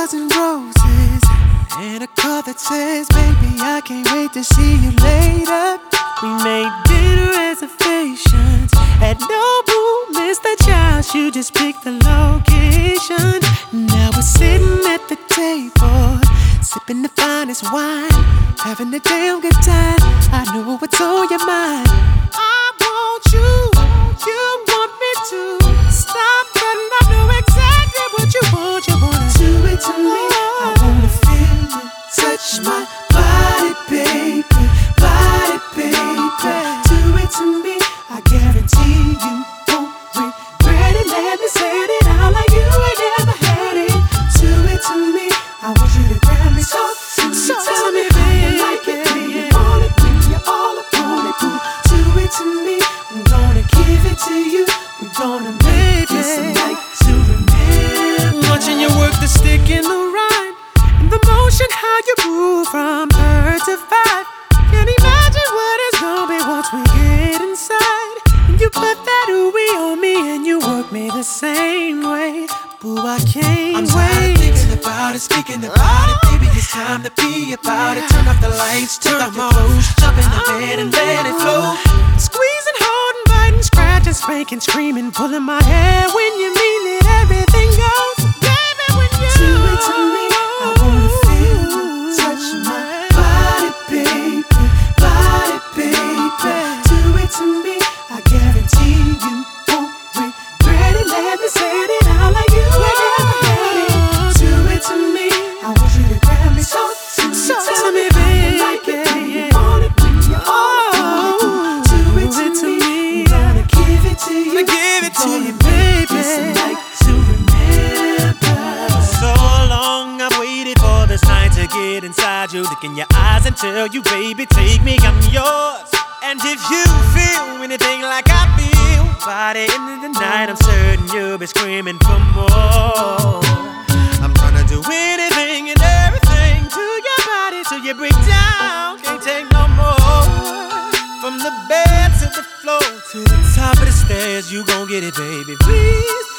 1,000 roses and a card that says, baby, I can't wait to see you later. We made dinner reservations at Nobu, Mr. Child, you just picked the location. Now we're sitting at the table, sipping the finest wine, having a damn good time. I know what's on your mind. I want you, you want me to stop, but I know exactly what you want. You wanna do it to me. I wanna feel you touch my body, baby, body, baby. Do it to me. I guarantee you won't regret it. Let me say it out like you ain't never had it. Do it to me. I want you to grab me, so tell me, baby, like it, when you want it, when you all upon it. Do it to me. I'm gonna give it to you. We're gonna make this a night to remember. Watching you work the stick in the rhyme, and the motion how you move from bird to five. Can't imagine what it's gonna be once we get inside. And you put that ooey on me, and you work me the same way. Boo, I can't I'm tired of thinking about it, speaking about it. Baby, it's time to be about it. Turn off the lights, turn off your clothes, jump in the bed and let it flow. Squeezing, holding, biting, scratching, spanking, screaming, pulling my hair when you mean it. Everything goes, baby, when you do it to me. I wanna feel you touch my body, baby, body, baby. Do it to me. I guarantee you won't regret it. Let me say it out like you ain't never had it. Do it to me. I want you to grab me, so tell me, baby, like it, when you want it, when you all want it. Do it to me. I'm gonna give it to you. I'ma give it to you, baby. It's a night to remember. So long I've waited for this night to get inside you. Look in your eyes and tell you, baby, take me, I'm yours. And if you feel anything like I feel, by the end of the night I'm certain you'll be screaming for more. I'm gonna do anything and everything to your body till you break down, can't take no more. From the bed to the floor to the top of the stairs, you gon' get it, baby, please.